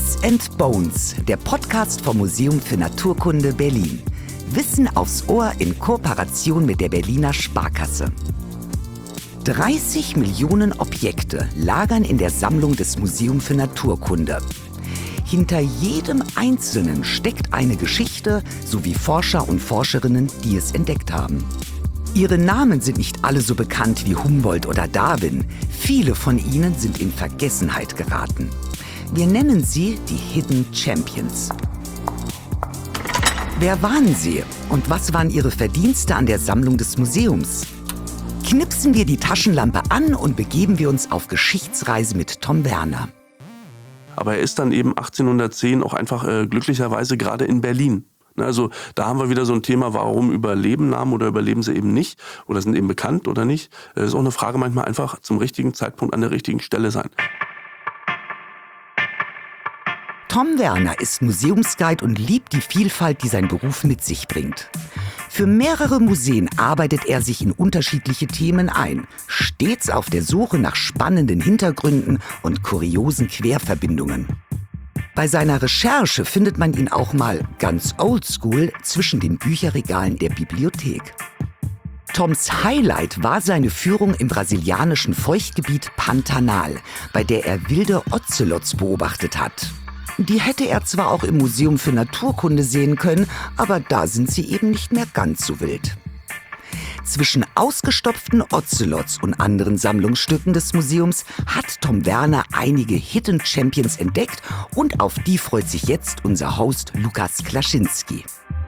Bits and Bones, der Podcast vom Museum für Naturkunde Berlin. Wissen aufs Ohr in Kooperation mit der Berliner Sparkasse. 30 Millionen Objekte lagern in der Sammlung des Museums für Naturkunde. Hinter jedem einzelnen steckt eine Geschichte sowie Forscher und Forscherinnen, die es entdeckt haben. Ihre Namen sind nicht alle so bekannt wie Humboldt oder Darwin. Viele von ihnen sind in Vergessenheit geraten. Wir nennen sie die Hidden Champions. Wer waren sie und was waren ihre Verdienste an der Sammlung des Museums? Knipsen wir die Taschenlampe an und begeben wir uns auf Geschichtsreise mit Tom Werner. Aber er ist dann eben 1810 auch einfach glücklicherweise gerade in Berlin. Also da haben wir wieder so ein Thema, warum überleben Namen oder überleben sie eben nicht oder sind eben bekannt oder nicht. Das ist auch eine Frage, manchmal einfach zum richtigen Zeitpunkt an der richtigen Stelle sein. Tom Werner ist Museumsguide und liebt die Vielfalt, die sein Beruf mit sich bringt. Für mehrere Museen arbeitet er sich in unterschiedliche Themen ein, stets auf der Suche nach spannenden Hintergründen und kuriosen Querverbindungen. Bei seiner Recherche findet man ihn auch mal ganz oldschool zwischen den Bücherregalen der Bibliothek. Toms Highlight war seine Führung im brasilianischen Feuchtgebiet Pantanal, bei der er wilde Ozelots beobachtet hat. Die hätte er zwar auch im Museum für Naturkunde sehen können, aber da sind sie eben nicht mehr ganz so wild. Zwischen ausgestopften Ozelots und anderen Sammlungsstücken des Museums hat Tom Werner einige Hidden Champions entdeckt und auf die freut sich jetzt unser Host Lukas Klaschinski.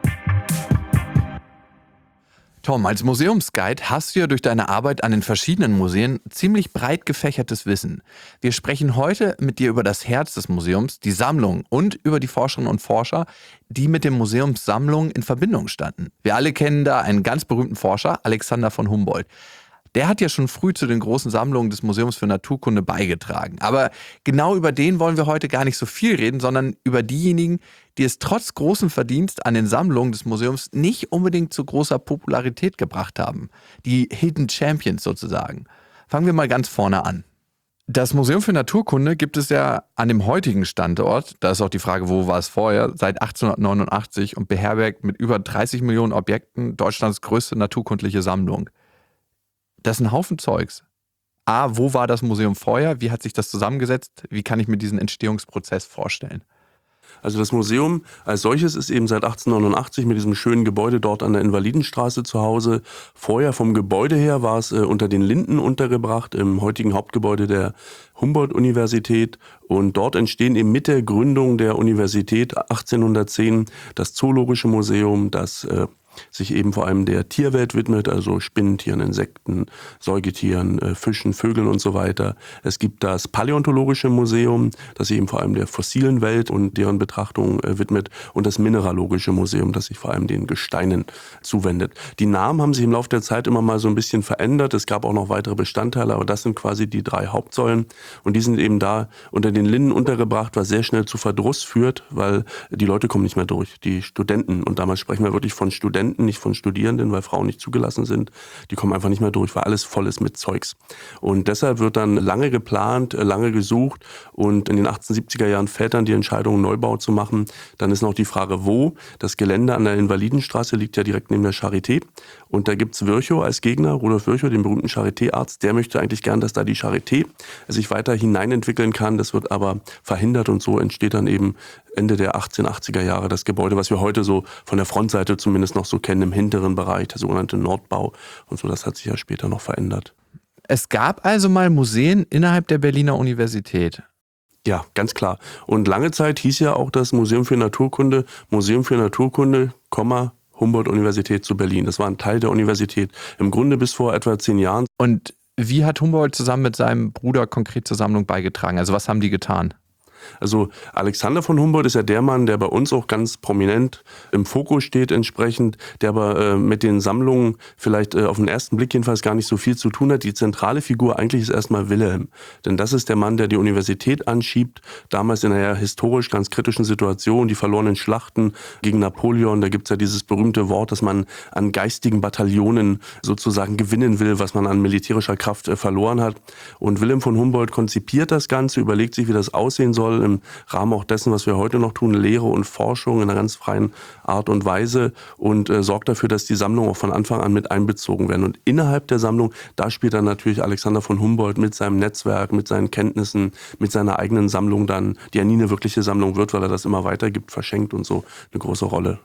Tom, als Museumsguide hast du ja durch deine Arbeit an den verschiedenen Museen ziemlich breit gefächertes Wissen. Wir sprechen heute mit dir über das Herz des Museums, die Sammlung und über die Forscherinnen und Forscher, die mit dem Museumssammlung in Verbindung standen. Wir alle kennen da einen ganz berühmten Forscher, Alexander von Humboldt. Der hat ja schon früh zu den großen Sammlungen des Museums für Naturkunde beigetragen. Aber genau über den wollen wir heute gar nicht so viel reden, sondern über diejenigen, die es trotz großem Verdienst an den Sammlungen des Museums nicht unbedingt zu großer Popularität gebracht haben. Die Hidden Champions sozusagen. Fangen wir mal ganz vorne an. Das Museum für Naturkunde gibt es ja an dem heutigen Standort, da ist auch die Frage, wo war es vorher, seit 1889 und beherbergt mit über 30 Millionen Objekten Deutschlands größte naturkundliche Sammlung. Das ist ein Haufen Zeugs. A, wo war das Museum vorher? Wie hat sich das zusammengesetzt? Wie kann ich mir diesen Entstehungsprozess vorstellen? Also das Museum als solches ist eben seit 1889 mit diesem schönen Gebäude dort an der Invalidenstraße zu Hause. Vorher vom Gebäude her war es unter den Linden untergebracht, im heutigen Hauptgebäude der Humboldt-Universität. Und dort entstehen eben mit der Gründung der Universität 1810 das Zoologische Museum, das sich eben vor allem der Tierwelt widmet, also Spinnentieren, Insekten, Säugetieren, Fischen, Vögeln und so weiter. Es gibt das Paläontologische Museum, das sich eben vor allem der fossilen Welt und deren Betrachtung widmet, und das Mineralogische Museum, das sich vor allem den Gesteinen zuwendet. Die Namen haben sich im Laufe der Zeit immer mal so ein bisschen verändert. Es gab auch noch weitere Bestandteile, aber das sind quasi die 3 Hauptsäulen. Und die sind eben da unter den Linden untergebracht, was sehr schnell zu Verdruss führt, weil die Leute kommen nicht mehr durch, die Studenten. Und damals sprechen wir wirklich von Studenten, nicht von Studierenden, weil Frauen nicht zugelassen sind. Die kommen einfach nicht mehr durch, weil alles voll ist mit Zeugs. Und deshalb wird dann lange geplant, lange gesucht, und in den 1870er Jahren fällt dann die Entscheidung, einen Neubau zu machen. Dann ist noch die Frage, wo. Das Gelände an der Invalidenstraße liegt ja direkt neben der Charité. Und da gibt's Virchow als Gegner, Rudolf Virchow, den berühmten Charité-Arzt. Der möchte eigentlich gern, dass da die Charité sich weiter hineinentwickeln kann. Das wird aber verhindert, und so entsteht dann eben Ende der 1880er Jahre das Gebäude, was wir heute so von der Frontseite zumindest noch so kennen, im hinteren Bereich, der sogenannte Nordbau. Und so, das hat sich ja später noch verändert. Es gab also mal Museen innerhalb der Berliner Universität. Ja, ganz klar. Und lange Zeit hieß ja auch das Museum für Naturkunde, Humboldt-Universität zu Berlin. Das war ein Teil der Universität. Im Grunde bis vor etwa 10 Jahren. Und wie hat Humboldt zusammen mit seinem Bruder konkret zur Sammlung beigetragen? Also was haben die getan? Also Alexander von Humboldt ist ja der Mann, der bei uns auch ganz prominent im Fokus steht entsprechend, der aber mit den Sammlungen vielleicht auf den ersten Blick jedenfalls gar nicht so viel zu tun hat. Die zentrale Figur eigentlich ist erstmal Wilhelm. Denn das ist der Mann, der die Universität anschiebt, damals in einer ja historisch ganz kritischen Situation, die verlorenen Schlachten gegen Napoleon. Da gibt's ja dieses berühmte Wort, dass man an geistigen Bataillonen sozusagen gewinnen will, was man an militärischer Kraft verloren hat. Und Wilhelm von Humboldt konzipiert das Ganze, überlegt sich, wie das aussehen soll. soll, im Rahmen auch dessen, was wir heute noch tun, Lehre und Forschung in einer ganz freien Art und Weise und sorgt dafür, dass die Sammlungen auch von Anfang an mit einbezogen werden. Und innerhalb der Sammlung, da spielt dann natürlich Alexander von Humboldt mit seinem Netzwerk, mit seinen Kenntnissen, mit seiner eigenen Sammlung dann, die ja nie eine wirkliche Sammlung wird, weil er das immer weitergibt, verschenkt und so, eine große Rolle.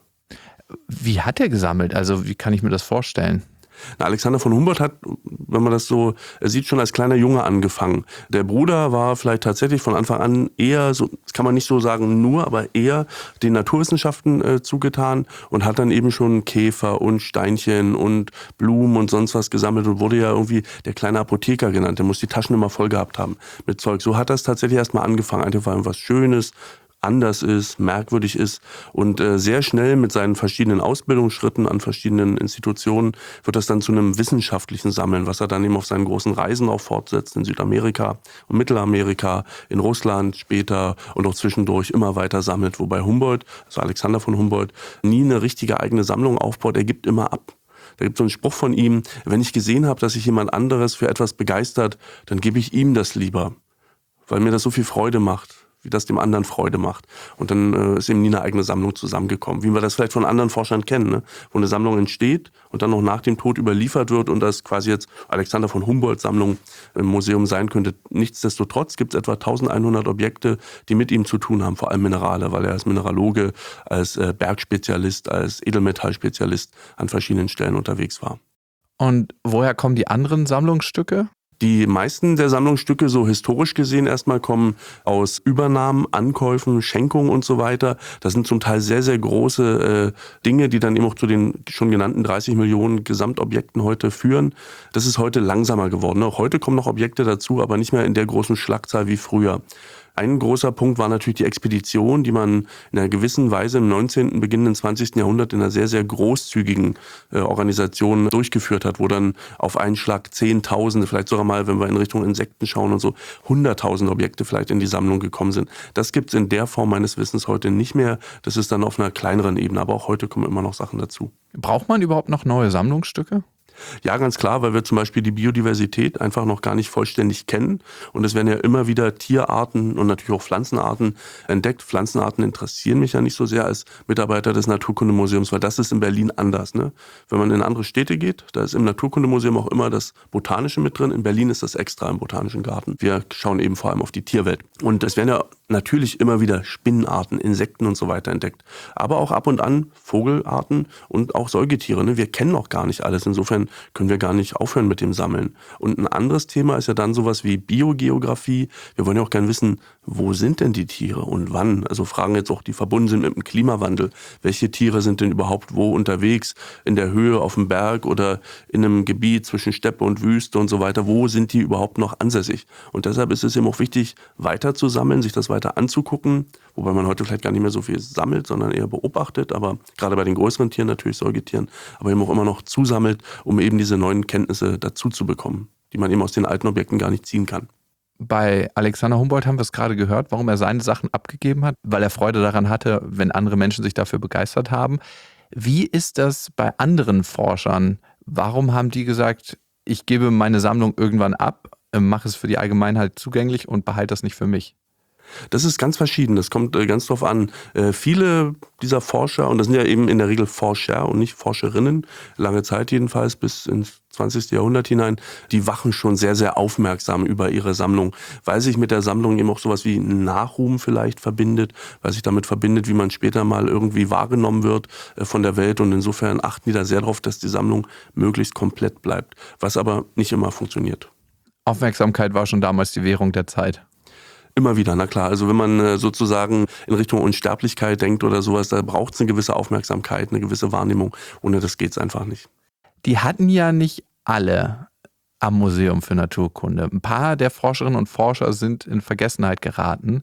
Wie hat er gesammelt? Also wie kann ich mir das vorstellen? Alexander von Humboldt hat, wenn man das so sieht, schon als kleiner Junge angefangen. Der Bruder war vielleicht tatsächlich von Anfang an eher, so, das kann man nicht so sagen nur, aber eher den Naturwissenschaften zugetan und hat dann eben schon Käfer und Steinchen und Blumen und sonst was gesammelt und wurde ja irgendwie der kleine Apotheker genannt. Der muss die Taschen immer voll gehabt haben mit Zeug. So hat das tatsächlich erstmal angefangen. Einfach was Schönes, anders ist, merkwürdig ist und sehr schnell mit seinen verschiedenen Ausbildungsschritten an verschiedenen Institutionen wird das dann zu einem wissenschaftlichen Sammeln, was er dann eben auf seinen großen Reisen auch fortsetzt in Südamerika und Mittelamerika, in Russland später und auch zwischendurch immer weiter sammelt, wobei Humboldt, also Alexander von Humboldt, nie eine richtige eigene Sammlung aufbaut, er gibt immer ab. Da gibt es so einen Spruch von ihm, wenn ich gesehen habe, dass sich jemand anderes für etwas begeistert, dann gebe ich ihm das lieber, weil mir das so viel Freude macht, wie das dem anderen Freude macht. Und dann ist eben nie eine eigene Sammlung zusammengekommen. Wie wir das vielleicht von anderen Forschern kennen, ne? Wo eine Sammlung entsteht und dann noch nach dem Tod überliefert wird und das quasi jetzt Alexander von Humboldt Sammlung im Museum sein könnte. Nichtsdestotrotz gibt es etwa 1100 Objekte, die mit ihm zu tun haben, vor allem Minerale, weil er als Mineraloge, als Bergspezialist, als Edelmetallspezialist an verschiedenen Stellen unterwegs war. Und woher kommen die anderen Sammlungsstücke? Die meisten der Sammlungsstücke, so historisch gesehen erstmal, kommen aus Übernahmen, Ankäufen, Schenkungen und so weiter. Das sind zum Teil sehr, sehr große Dinge, die dann eben auch zu den schon genannten 30 Millionen Gesamtobjekten heute führen. Das ist heute langsamer geworden. Auch heute kommen noch Objekte dazu, aber nicht mehr in der großen Schlagzahl wie früher. Ein großer Punkt war natürlich die Expedition, die man in einer gewissen Weise im 19., beginnenden 20. Jahrhundert in einer sehr, sehr großzügigen Organisation durchgeführt hat, wo dann auf einen Schlag Zehntausende, vielleicht sogar mal, wenn wir in Richtung Insekten schauen und so, 100.000 Objekte vielleicht in die Sammlung gekommen sind. Das gibt es in der Form meines Wissens heute nicht mehr. Das ist dann auf einer kleineren Ebene, aber auch heute kommen immer noch Sachen dazu. Braucht man überhaupt noch neue Sammlungsstücke? Ja, ganz klar, weil wir zum Beispiel die Biodiversität einfach noch gar nicht vollständig kennen. Und es werden ja immer wieder Tierarten und natürlich auch Pflanzenarten entdeckt. Pflanzenarten interessieren mich ja nicht so sehr als Mitarbeiter des Naturkundemuseums, weil das ist in Berlin anders. Ne? Wenn man in andere Städte geht, da ist im Naturkundemuseum auch immer das Botanische mit drin. In Berlin ist das extra im Botanischen Garten. Wir schauen eben vor allem auf die Tierwelt. Und es werden ja natürlich immer wieder Spinnenarten, Insekten und so weiter entdeckt. Aber auch ab und an Vogelarten und auch Säugetiere. Ne? Wir kennen noch gar nicht alles. Insofern können wir gar nicht aufhören mit dem Sammeln. Und ein anderes Thema ist ja dann sowas wie Biogeografie. Wir wollen ja auch gerne wissen, wo sind denn die Tiere und wann? Also Fragen jetzt auch, die verbunden sind mit dem Klimawandel. Welche Tiere sind denn überhaupt wo unterwegs? In der Höhe, auf dem Berg oder in einem Gebiet zwischen Steppe und Wüste und so weiter. Wo sind die überhaupt noch ansässig? Und deshalb ist es eben auch wichtig, weiter zu sammeln, sich das weiter anzugucken. Wobei man heute vielleicht gar nicht mehr so viel sammelt, sondern eher beobachtet. Aber gerade bei den größeren Tieren, natürlich Säugetieren, aber eben auch immer noch zusammelt, um eben diese neuen Kenntnisse dazu zu bekommen, die man eben aus den alten Objekten gar nicht ziehen kann. Bei Alexander Humboldt haben wir es gerade gehört, warum er seine Sachen abgegeben hat, weil er Freude daran hatte, wenn andere Menschen sich dafür begeistert haben. Wie ist das bei anderen Forschern? Warum haben die gesagt, ich gebe meine Sammlung irgendwann ab, mache es für die Allgemeinheit zugänglich und behalte das nicht für mich? Das ist ganz verschieden, das kommt ganz drauf an. Viele dieser Forscher, und das sind ja eben in der Regel Forscher und nicht Forscherinnen, lange Zeit jedenfalls bis ins 20. Jahrhundert hinein, die wachen schon sehr, sehr aufmerksam über ihre Sammlung, weil sich mit der Sammlung eben auch sowas wie Nachruhm vielleicht verbindet, weil sich damit verbindet, wie man später mal irgendwie wahrgenommen wird von der Welt, und insofern achten die da sehr darauf, dass die Sammlung möglichst komplett bleibt, was aber nicht immer funktioniert. Aufmerksamkeit war schon damals die Währung der Zeit. Immer wieder, na klar. Also wenn man sozusagen in Richtung Unsterblichkeit denkt oder sowas, da braucht es eine gewisse Aufmerksamkeit, eine gewisse Wahrnehmung. Ohne das geht es einfach nicht. Die hatten ja nicht alle am Museum für Naturkunde. Ein paar der Forscherinnen und Forscher sind in Vergessenheit geraten.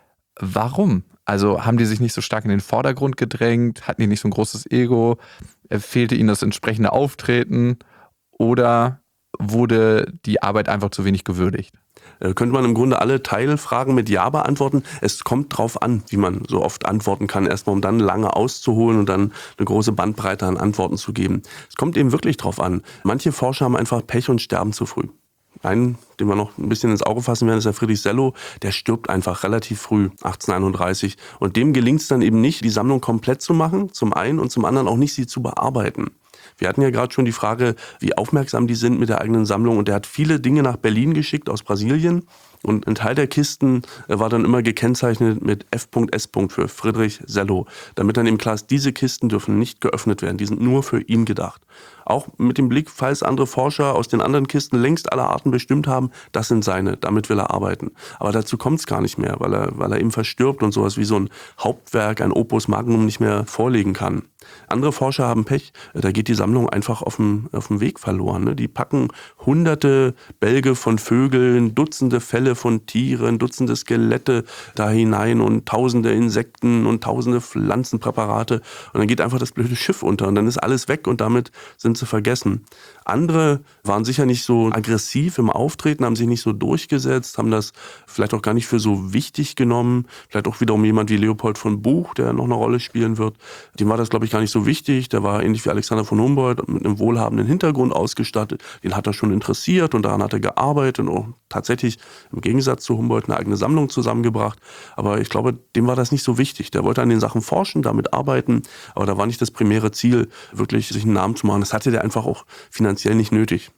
Warum? Also haben die sich nicht so stark in den Vordergrund gedrängt? Hatten die nicht so ein großes Ego? Fehlte ihnen das entsprechende Auftreten? Oder wurde die Arbeit einfach zu wenig gewürdigt? Könnte man im Grunde alle Teilfragen mit Ja beantworten. Es kommt drauf an, wie man so oft antworten kann, erstmal um dann lange auszuholen und dann eine große Bandbreite an Antworten zu geben. Es kommt eben wirklich drauf an. Manche Forscher haben einfach Pech und sterben zu früh. Einen, den wir noch ein bisschen ins Auge fassen werden, ist der Friedrich Sello. Der stirbt einfach relativ früh, 1831. Und dem gelingt es dann eben nicht, die Sammlung komplett zu machen, zum einen, und zum anderen auch nicht, sie zu bearbeiten. Wir hatten ja gerade schon die Frage, wie aufmerksam die sind mit der eigenen Sammlung. Und der hat viele Dinge nach Berlin geschickt aus Brasilien. Und ein Teil der Kisten war dann immer gekennzeichnet mit F.S. für Friedrich Sello. Damit dann eben klar ist, diese Kisten dürfen nicht geöffnet werden. Die sind nur für ihn gedacht. Auch mit dem Blick, falls andere Forscher aus den anderen Kisten längst alle Arten bestimmt haben, das sind seine, damit will er arbeiten. Aber dazu kommt es gar nicht mehr, weil er eben verstirbt und sowas wie so ein Hauptwerk, ein Opus Magnum nicht mehr vorlegen kann. Andere Forscher haben Pech, da geht die Sammlung einfach auf dem Weg verloren. Ne? Die packen hunderte Bälge von Vögeln, Dutzende Felle von Tieren, Dutzende Skelette da hinein und tausende Insekten und tausende Pflanzenpräparate. Und dann geht einfach das blöde Schiff unter und dann ist alles weg und damit sind sie vergessen. Andere waren sicher nicht so aggressiv im Auftreten, haben sich nicht so durchgesetzt, haben das vielleicht auch gar nicht für so wichtig genommen. Vielleicht auch wiederum jemand wie Leopold von Buch, der noch eine Rolle spielen wird. Dem war das, glaube ich, gar nicht so wichtig. Der war ähnlich wie Alexander von Humboldt mit einem wohlhabenden Hintergrund ausgestattet. Den hat er schon interessiert und daran hat er gearbeitet und auch tatsächlich im Gegensatz zu Humboldt eine eigene Sammlung zusammengebracht. Aber ich glaube, dem war das nicht so wichtig. Der wollte an den Sachen forschen, damit arbeiten, aber da war nicht das primäre Ziel, wirklich sich einen Namen zu machen. Das hatte der einfach auch finanziell nicht nötig.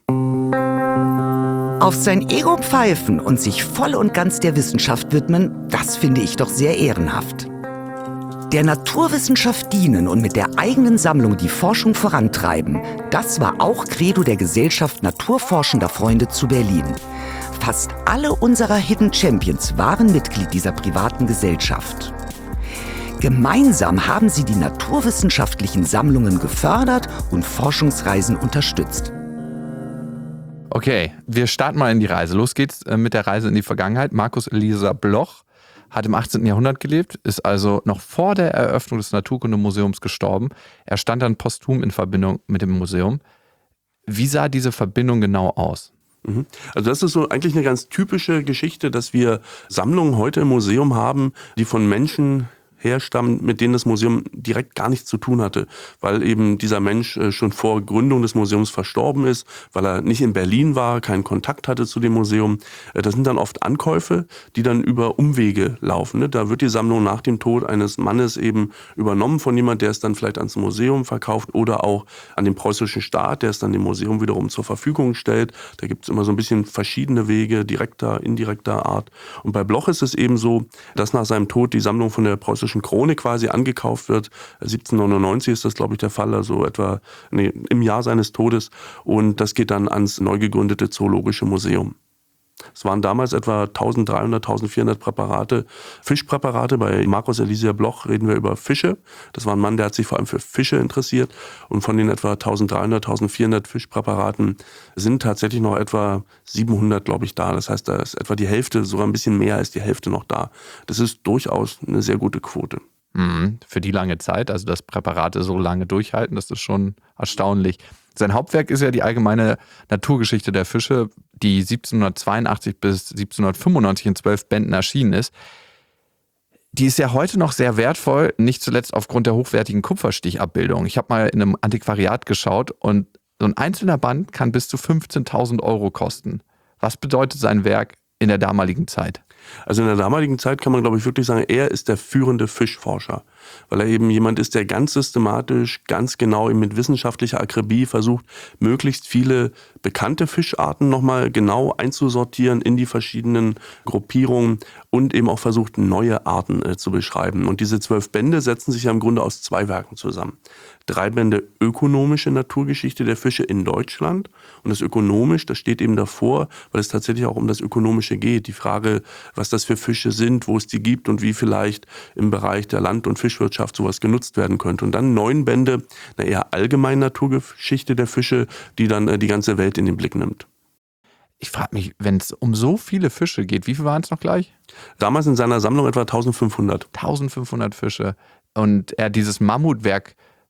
Auf sein Ego pfeifen und sich voll und ganz der Wissenschaft widmen, das finde ich doch sehr ehrenhaft. Der Naturwissenschaft dienen und mit der eigenen Sammlung die Forschung vorantreiben, das war auch Credo der Gesellschaft Naturforschender Freunde zu Berlin. Fast alle unserer Hidden Champions waren Mitglied dieser privaten Gesellschaft. Gemeinsam haben sie die naturwissenschaftlichen Sammlungen gefördert und Forschungsreisen unterstützt. Okay, wir starten mal in die Reise. Los geht's mit der Reise in die Vergangenheit. Marcus Elieser Bloch hat im 18. Jahrhundert gelebt, ist also noch vor der Eröffnung des Naturkundemuseums gestorben. Er stand dann posthum in Verbindung mit dem Museum. Wie sah diese Verbindung genau aus? Also das ist so eigentlich eine ganz typische Geschichte, dass wir Sammlungen heute im Museum haben, die von Menschen herstammen, mit denen das Museum direkt gar nichts zu tun hatte, weil eben dieser Mensch schon vor Gründung des Museums verstorben ist, weil er nicht in Berlin war, keinen Kontakt hatte zu dem Museum. Das sind dann oft Ankäufe, die dann über Umwege laufen. Da wird die Sammlung nach dem Tod eines Mannes eben übernommen von jemand, der es dann vielleicht ans Museum verkauft oder auch an den preußischen Staat, der es dann dem Museum wiederum zur Verfügung stellt. Da gibt es immer so ein bisschen verschiedene Wege, direkter, indirekter Art. Und bei Bloch ist es eben so, dass nach seinem Tod die Sammlung von der preußischen Krone quasi angekauft wird. 1799 ist das, glaube ich, der Fall, also im Jahr seines Todes. Und das geht dann ans neu gegründete Zoologische Museum. Es waren damals etwa 1300, 1400 Präparate, Fischpräparate. Bei Marcus Elieser Bloch reden wir über Fische. Das war ein Mann, der hat sich vor allem für Fische interessiert. Und von den etwa 1300, 1400 Fischpräparaten sind tatsächlich noch etwa 700, glaube ich, da. Das heißt, da ist etwa die Hälfte, sogar ein bisschen mehr als die Hälfte noch da. Das ist durchaus eine sehr gute Quote. Für die lange Zeit, also dass Präparate so lange durchhalten, das ist schon erstaunlich. Sein Hauptwerk ist ja die allgemeine Naturgeschichte der Fische, die 1782 bis 1795 in 12 Bänden erschienen ist. Die ist ja heute noch sehr wertvoll, nicht zuletzt aufgrund der hochwertigen Kupferstichabbildung. Ich habe mal in einem Antiquariat geschaut und so ein einzelner Band kann bis zu 15.000 Euro kosten. Was bedeutet sein Werk in der damaligen Zeit? Also in der damaligen Zeit kann man, glaube ich, wirklich sagen, er ist der führende Fischforscher, weil er eben jemand ist, der ganz systematisch, ganz genau eben mit wissenschaftlicher Akribie versucht, möglichst viele bekannte Fischarten nochmal genau einzusortieren in die verschiedenen Gruppierungen und eben auch versucht, neue Arten zu beschreiben. Und diese 12 Bände setzen sich ja im Grunde aus 2 Werken zusammen. 3 Bände ökonomische Naturgeschichte der Fische in Deutschland. Und das ökonomisch, das steht eben davor, weil es tatsächlich auch um das Ökonomische geht. Die Frage, was das für Fische sind, wo es die gibt und wie vielleicht im Bereich der Land- und Fischwirtschaft sowas genutzt werden könnte. Und dann 9 Bände, eine eher allgemeine Naturgeschichte der Fische, die dann die ganze Welt in den Blick nimmt. Ich frage mich, wenn es um so viele Fische geht, wie viele waren es noch gleich? Damals in seiner Sammlung etwa 1500. 1500 Fische. Und er dieses Mammutwerk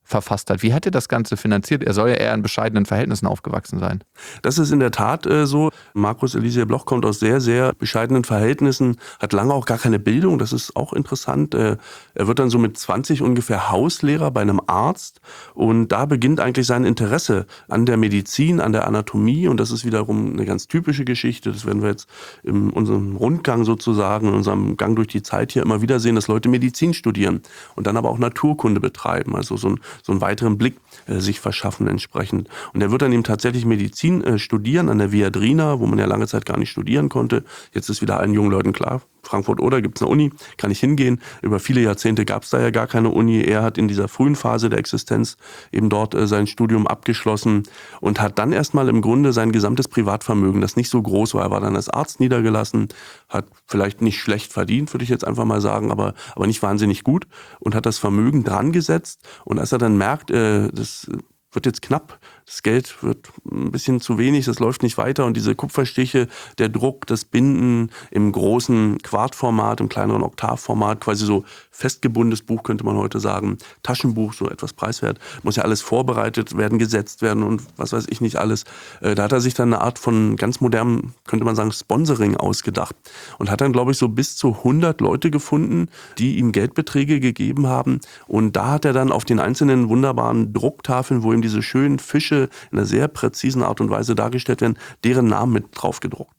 verfasst hat. Wie hat er das Ganze finanziert? Er soll ja eher in bescheidenen Verhältnissen aufgewachsen sein. Das ist in der Tat so. Markus Eliezer Bloch kommt aus sehr, sehr bescheidenen Verhältnissen, hat lange auch gar keine Bildung, das ist auch interessant. Er wird dann so mit 20 ungefähr Hauslehrer bei einem Arzt und da beginnt eigentlich sein Interesse an der Medizin, an der Anatomie und das ist wiederum eine ganz typische Geschichte. Das werden wir jetzt in unserem Rundgang sozusagen, in unserem Gang durch die Zeit hier immer wieder sehen, dass Leute Medizin studieren und dann aber auch Naturkunde betreiben, also so einen weiteren Blick sich verschaffen entsprechend. Und er wird dann eben tatsächlich Medizin studieren an der Viadrina, wo man ja lange Zeit gar nicht studieren konnte. Jetzt ist wieder allen jungen Leuten klar, Frankfurt-Oder gibt es eine Uni, kann ich hingehen. Über viele Jahrzehnte gab es da ja gar keine Uni. Er hat in dieser frühen Phase der Existenz eben dort sein Studium abgeschlossen und hat dann erstmal im Grunde sein gesamtes Privatvermögen, das nicht so groß war, er war dann als Arzt niedergelassen, hat vielleicht nicht schlecht verdient, würde ich jetzt einfach mal sagen, aber nicht wahnsinnig gut und hat das Vermögen dran gesetzt. Und als er dann merkt, das wird jetzt knapp, das Geld wird ein bisschen zu wenig, das läuft nicht weiter und diese Kupferstiche, der Druck, das Binden im großen Quartformat, im kleineren Oktavformat, quasi so festgebundenes Buch könnte man heute sagen, Taschenbuch, so etwas preiswert, muss ja alles vorbereitet werden, gesetzt werden und was weiß ich nicht alles. Da hat er sich dann eine Art von ganz modernem, könnte man sagen, Sponsoring ausgedacht und hat dann, glaube ich, so bis zu 100 Leute gefunden, die ihm Geldbeträge gegeben haben und da hat er dann auf den einzelnen wunderbaren Drucktafeln, wo ihm diese schönen Fische in einer sehr präzisen Art und Weise dargestellt werden, deren Namen mit drauf gedruckt.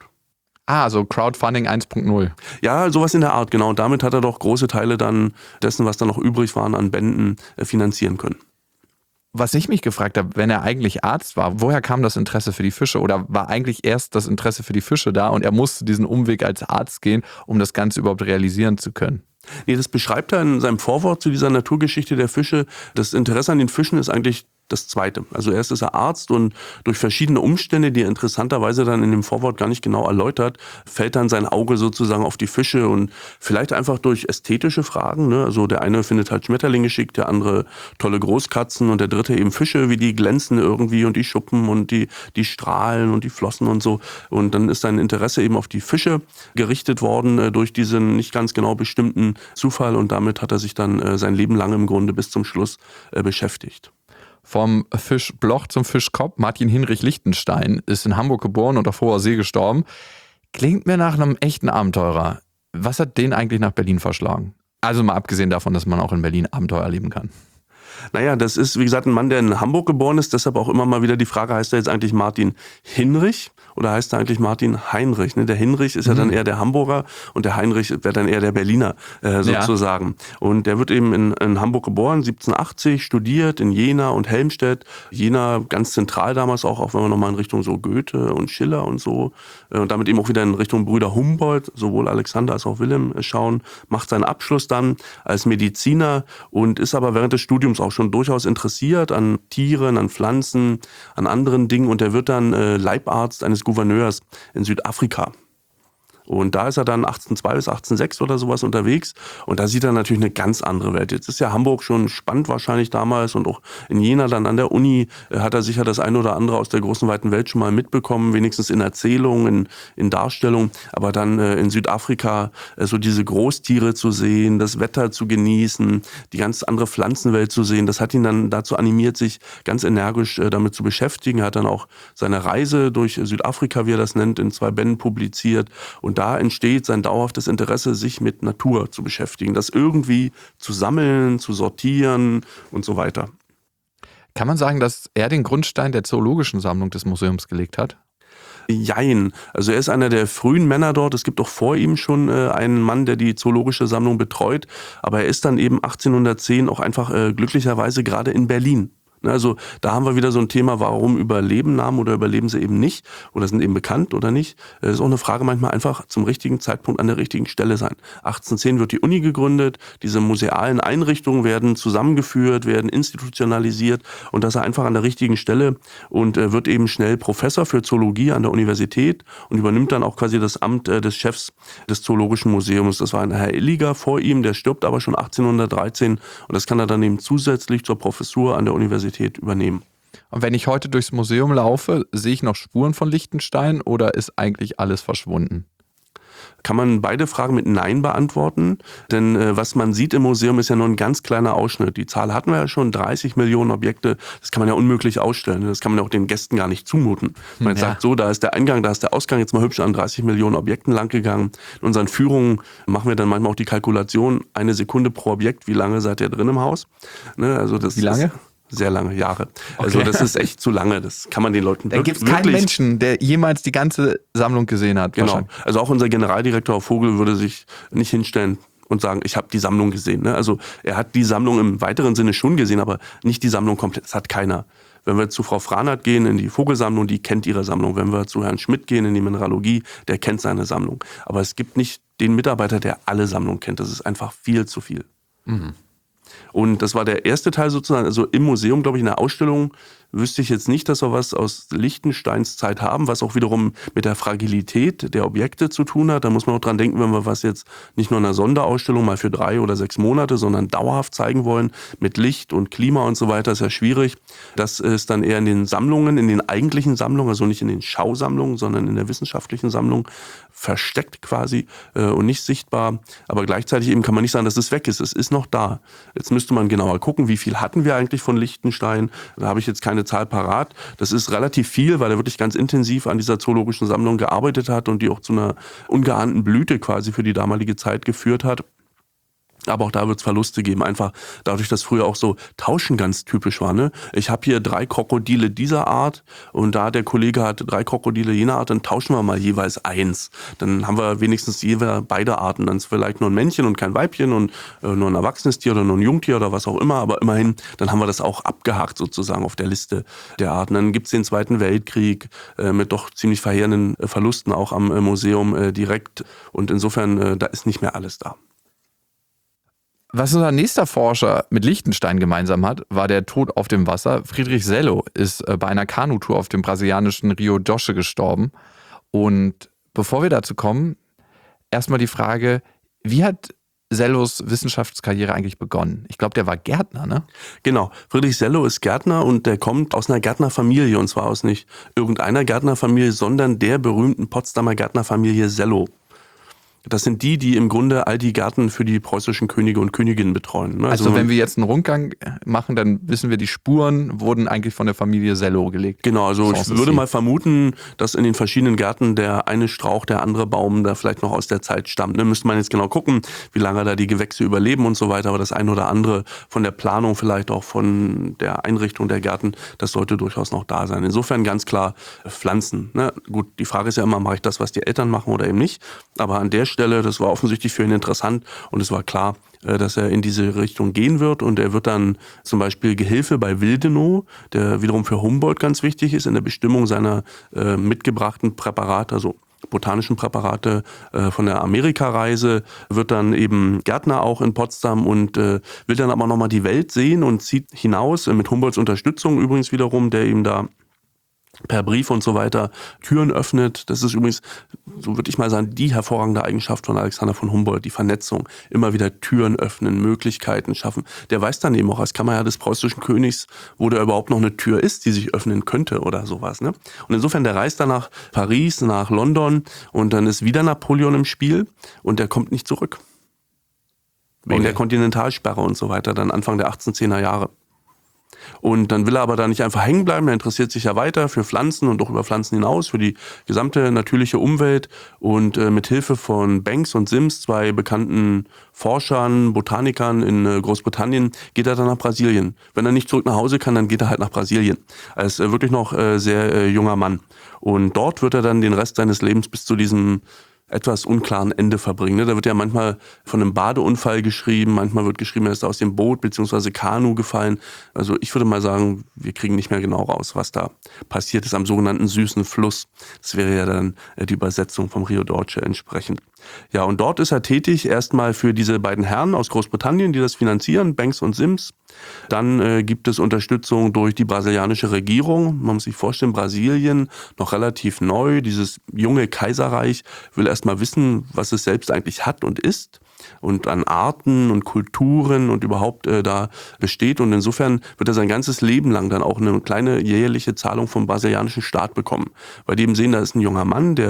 So Crowdfunding 1.0. Ja, sowas in der Art, genau. Und damit hat er doch große Teile dann dessen, was dann noch übrig waren an Bänden, finanzieren können. Was ich mich gefragt habe, wenn er eigentlich Arzt war, woher kam das Interesse für die Fische? Oder war eigentlich erst das Interesse für die Fische da und er musste diesen Umweg als Arzt gehen, um das Ganze überhaupt realisieren zu können? Nee, das beschreibt er in seinem Vorwort zu dieser Naturgeschichte der Fische. Das Interesse an den Fischen ist eigentlich das Zweite. Also erst ist er Arzt und durch verschiedene Umstände, die er interessanterweise dann in dem Vorwort gar nicht genau erläutert, fällt dann sein Auge sozusagen auf die Fische und vielleicht einfach durch ästhetische Fragen. Ne? Also der eine findet halt Schmetterlinge schick, der andere tolle Großkatzen und der dritte eben Fische, wie die glänzen irgendwie und die Schuppen und die strahlen und die Flossen und so. Und dann ist sein Interesse eben auf die Fische gerichtet worden durch diesen nicht ganz genau bestimmten Zufall und damit hat er sich dann sein Leben lang im Grunde bis zum Schluss beschäftigt. Vom Fisch Bloch zum Fischkopf. Martin Hinrich Lichtenstein ist in Hamburg geboren und auf hoher See gestorben. Klingt mir nach einem echten Abenteurer. Was hat den eigentlich nach Berlin verschlagen? Also mal abgesehen davon, dass man auch in Berlin Abenteuer erleben kann. Naja, das ist, wie gesagt, ein Mann, der in Hamburg geboren ist. Deshalb auch immer mal wieder die Frage, heißt er jetzt eigentlich Martin Hinrich oder heißt er eigentlich Martin Heinrich? Ne? Der Hinrich ist ja dann eher der Hamburger und der Heinrich wäre dann eher der Berliner sozusagen. Ja. Und der wird eben in Hamburg geboren, 1780, studiert in Jena und Helmstedt. Jena ganz zentral damals auch wenn wir nochmal in Richtung so Goethe und Schiller und so und damit eben auch wieder in Richtung Brüder Humboldt, sowohl Alexander als auch Wilhelm schauen, macht seinen Abschluss dann als Mediziner und ist aber während des Studiums auch schon durchaus interessiert an Tieren, an Pflanzen, an anderen Dingen und er wird dann Leibarzt eines Gouverneurs in Südafrika. Und da ist er dann 1802 bis 1806 oder sowas unterwegs und da sieht er natürlich eine ganz andere Welt. Jetzt ist ja Hamburg schon spannend wahrscheinlich damals und auch in Jena dann an der Uni hat er sicher das eine oder andere aus der großen weiten Welt schon mal mitbekommen, wenigstens in Erzählungen, in Darstellung, aber dann in Südafrika so diese Großtiere zu sehen, das Wetter zu genießen, die ganz andere Pflanzenwelt zu sehen, das hat ihn dann dazu animiert, sich ganz energisch damit zu beschäftigen. Er hat dann auch seine Reise durch Südafrika, wie er das nennt, in 2 Bänden publiziert und da entsteht sein dauerhaftes Interesse, sich mit Natur zu beschäftigen, das irgendwie zu sammeln, zu sortieren und so weiter. Kann man sagen, dass er den Grundstein der zoologischen Sammlung des Museums gelegt hat? Jein. Also er ist einer der frühen Männer dort. Es gibt auch vor ihm schon einen Mann, der die zoologische Sammlung betreut. Aber er ist dann eben 1810 auch einfach glücklicherweise gerade in Berlin. Also da haben wir wieder so ein Thema, warum überleben Namen oder überleben sie eben nicht oder sind eben bekannt oder nicht. Das ist auch eine Frage manchmal einfach zum richtigen Zeitpunkt an der richtigen Stelle sein. 1810 wird die Uni gegründet, diese musealen Einrichtungen werden zusammengeführt, werden institutionalisiert und das ist einfach an der richtigen Stelle und wird eben schnell Professor für Zoologie an der Universität und übernimmt dann auch quasi das Amt des Chefs des Zoologischen Museums. Das war ein Herr Illiger vor ihm, der stirbt aber schon 1813 und das kann er dann eben zusätzlich zur Professur an der Universität übernehmen. Und wenn ich heute durchs Museum laufe, sehe ich noch Spuren von Lichtenstein oder ist eigentlich alles verschwunden? kann man beide Fragen mit Nein beantworten. Denn was man sieht im Museum ist ja nur ein ganz kleiner Ausschnitt. Die Zahl hatten wir ja schon, 30 Millionen Objekte. Das kann man ja unmöglich ausstellen. Das kann man ja auch den Gästen gar nicht zumuten. Man sagt so, da ist der Eingang, da ist der Ausgang, jetzt mal hübsch an 30 Millionen Objekten lang gegangen. In unseren Führungen machen wir dann manchmal auch die Kalkulation, 1 Sekunde pro Objekt, wie lange seid ihr drin im Haus? Ne, also das wie lange? Sehr lange Jahre. Okay. Also das ist echt zu lange. Das kann man den Leuten Da gibt es keinen Menschen, der jemals die ganze Sammlung gesehen hat. Genau. Also auch unser Generaldirektor Vogel würde sich nicht hinstellen und sagen, ich habe die Sammlung gesehen. Ne? Also er hat die Sammlung im weiteren Sinne schon gesehen, aber nicht die Sammlung komplett. Das hat keiner. Wenn wir zu Frau Franert gehen in die Vogelsammlung, die kennt ihre Sammlung. Wenn wir zu Herrn Schmidt gehen in die Mineralogie, der kennt seine Sammlung. Aber es gibt nicht den Mitarbeiter, der alle Sammlungen kennt. Das ist einfach viel zu viel. Mhm. Und das war der erste Teil sozusagen, also im Museum, glaube ich, in der Ausstellung wüsste ich jetzt nicht, dass wir was aus Liechtensteins Zeit haben, was auch wiederum mit der Fragilität der Objekte zu tun hat. Da muss man auch dran denken, wenn wir was jetzt nicht nur in einer Sonderausstellung mal für 3 oder 6 Monate, sondern dauerhaft zeigen wollen, mit Licht und Klima und so weiter, ist ja schwierig. Das ist dann eher in den Sammlungen, in den eigentlichen Sammlungen, also nicht in den Schausammlungen, sondern in der wissenschaftlichen Sammlung, versteckt quasi und nicht sichtbar. Aber gleichzeitig eben kann man nicht sagen, dass es weg ist. Es ist noch da. Jetzt müsste man genauer gucken, wie viel hatten wir eigentlich von Liechtenstein. Da habe ich jetzt keine Zahl parat. Das ist relativ viel, weil er wirklich ganz intensiv an dieser zoologischen Sammlung gearbeitet hat und die auch zu einer ungeahnten Blüte quasi für die damalige Zeit geführt hat. Aber auch da wird es Verluste geben, einfach dadurch, dass früher auch so Tauschen ganz typisch war. Ne? Ich habe hier 3 Krokodile dieser Art und da der Kollege hat 3 Krokodile jener Art, dann tauschen wir mal jeweils 1. Dann haben wir wenigstens jeweils beide Arten. Dann ist vielleicht nur ein Männchen und kein Weibchen und nur ein erwachsenes Tier oder nur ein Jungtier oder was auch immer. Aber immerhin, dann haben wir das auch abgehakt sozusagen auf der Liste der Arten. Dann gibt's den Zweiten Weltkrieg mit doch ziemlich verheerenden Verlusten auch am Museum direkt. Und insofern, da ist nicht mehr alles da. Was unser nächster Forscher mit Liechtenstein gemeinsam hat, war der Tod auf dem Wasser. Friedrich Sello ist bei einer Kanutour auf dem brasilianischen Rio Doce gestorben. Und bevor wir dazu kommen, erstmal die Frage, wie hat Sellos Wissenschaftskarriere eigentlich begonnen? Ich glaube, der war Gärtner, ne? Genau. Friedrich Sello ist Gärtner und der kommt aus einer Gärtnerfamilie. Und zwar aus nicht irgendeiner Gärtnerfamilie, sondern der berühmten Potsdamer Gärtnerfamilie Sello. Das sind die im Grunde all die Gärten für die preußischen Könige und Königinnen betreuen. Ne? Also wenn wir jetzt einen Rundgang machen, dann wissen wir, die Spuren wurden eigentlich von der Familie Sello gelegt. Genau, also ich würde mal vermuten, dass in den verschiedenen Gärten der eine Strauch, der andere Baum da vielleicht noch aus der Zeit stammt. Ne? Müsste man jetzt genau gucken, wie lange da die Gewächse überleben und so weiter. Aber das eine oder andere von der Planung, vielleicht auch von der Einrichtung der Gärten, das sollte durchaus noch da sein. Insofern ganz klar Pflanzen. Ne? Gut, die Frage ist ja immer, mache ich das, was die Eltern machen oder eben nicht? Aber an der Stelle, das war offensichtlich für ihn interessant und es war klar, dass er in diese Richtung gehen wird und er wird dann zum Beispiel Gehilfe bei Willdenow, der wiederum für Humboldt ganz wichtig ist in der Bestimmung seiner mitgebrachten Präparate, also botanischen Präparate von der Amerikareise, wird dann eben Gärtner auch in Potsdam und will dann aber nochmal die Welt sehen und zieht hinaus, mit Humboldts Unterstützung übrigens wiederum, der ihm da per Brief und so weiter Türen öffnet. Das ist übrigens, so würde ich mal sagen, die hervorragende Eigenschaft von Alexander von Humboldt, die Vernetzung. Immer wieder Türen öffnen, Möglichkeiten schaffen. Der weiß dann eben auch als Kammerherr des preußischen Königs, wo da überhaupt noch eine Tür ist, die sich öffnen könnte oder sowas. Ne? Und insofern, der reist dann nach Paris, nach London und dann ist wieder Napoleon im Spiel und der kommt nicht zurück. Wegen der Kontinentalsperre und so weiter, dann Anfang der 1810er Jahre. Und dann will er aber da nicht einfach hängen bleiben, er interessiert sich ja weiter für Pflanzen und auch über Pflanzen hinaus, für die gesamte natürliche Umwelt. Und mit Hilfe von Banks und Sims, 2 bekannten Forschern, Botanikern in Großbritannien, geht er dann nach Brasilien. Wenn er nicht zurück nach Hause kann, dann geht er halt nach Brasilien. Er ist wirklich noch sehr junger Mann. Und dort wird er dann den Rest seines Lebens bis zu diesem etwas unklaren Ende verbringen. Da wird ja manchmal von einem Badeunfall geschrieben, manchmal wird geschrieben, er ist aus dem Boot bzw. Kanu gefallen. Also ich würde mal sagen, wir kriegen nicht mehr genau raus, was da passiert ist am sogenannten süßen Fluss. Das wäre ja dann die Übersetzung vom Rio Doce entsprechend. Ja, und dort ist er tätig, erstmal für diese beiden Herren aus Großbritannien, die das finanzieren, Banks und Sims. Dann gibt es Unterstützung durch die brasilianische Regierung. Man muss sich vorstellen, Brasilien noch relativ neu, dieses junge Kaiserreich will erstmal wissen, was es selbst eigentlich hat und ist und an Arten und Kulturen und überhaupt da besteht. Und insofern wird er sein ganzes Leben lang dann auch eine kleine jährliche Zahlung vom brasilianischen Staat bekommen. Weil die eben sehen, da ist ein junger Mann, der ist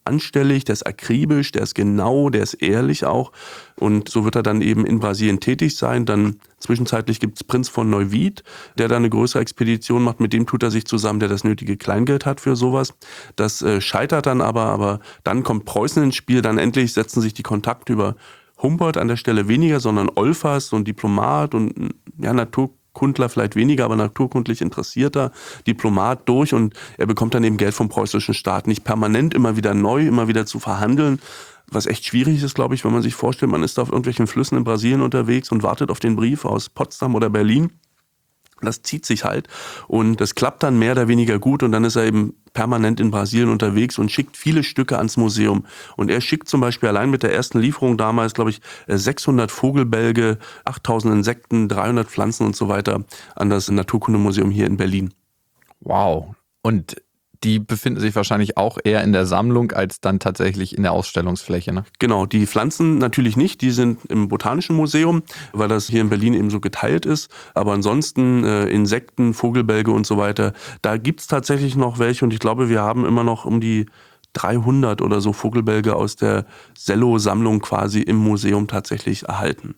anstellig, der ist akribisch, der ist genau, der ist ehrlich auch. Und so wird er dann eben in Brasilien tätig sein. Dann zwischenzeitlich gibt es Prinz von Neuwied, der da eine größere Expedition macht. Mit dem tut er sich zusammen, der das nötige Kleingeld hat für sowas. Das scheitert dann aber dann kommt Preußen ins Spiel. Dann endlich setzen sich die Kontakte über Humboldt an der Stelle weniger, sondern Olfers, so ein Diplomat und ja, Naturkundler vielleicht weniger, aber naturkundlich interessierter Diplomat durch, und er bekommt dann eben Geld vom preußischen Staat. Nicht permanent, immer wieder neu, immer wieder zu verhandeln, was echt schwierig ist, glaube ich, wenn man sich vorstellt, man ist da auf irgendwelchen Flüssen in Brasilien unterwegs und wartet auf den Brief aus Potsdam oder Berlin. Das zieht sich halt und das klappt dann mehr oder weniger gut, und dann ist er eben permanent in Brasilien unterwegs und schickt viele Stücke ans Museum. Und er schickt zum Beispiel allein mit der ersten Lieferung damals, glaube ich, 600 Vogelbälge, 8000 Insekten, 300 Pflanzen und so weiter an das Naturkundemuseum hier in Berlin. Wow. Und die befinden sich wahrscheinlich auch eher in der Sammlung als dann tatsächlich in der Ausstellungsfläche, ne? Genau, die Pflanzen natürlich nicht, die sind im Botanischen Museum, weil das hier in Berlin eben so geteilt ist. Aber ansonsten Insekten, Vogelbälge und so weiter, da gibt's tatsächlich noch welche, und ich glaube, wir haben immer noch um die 300 oder so Vogelbälge aus der Sello-Sammlung quasi im Museum tatsächlich erhalten.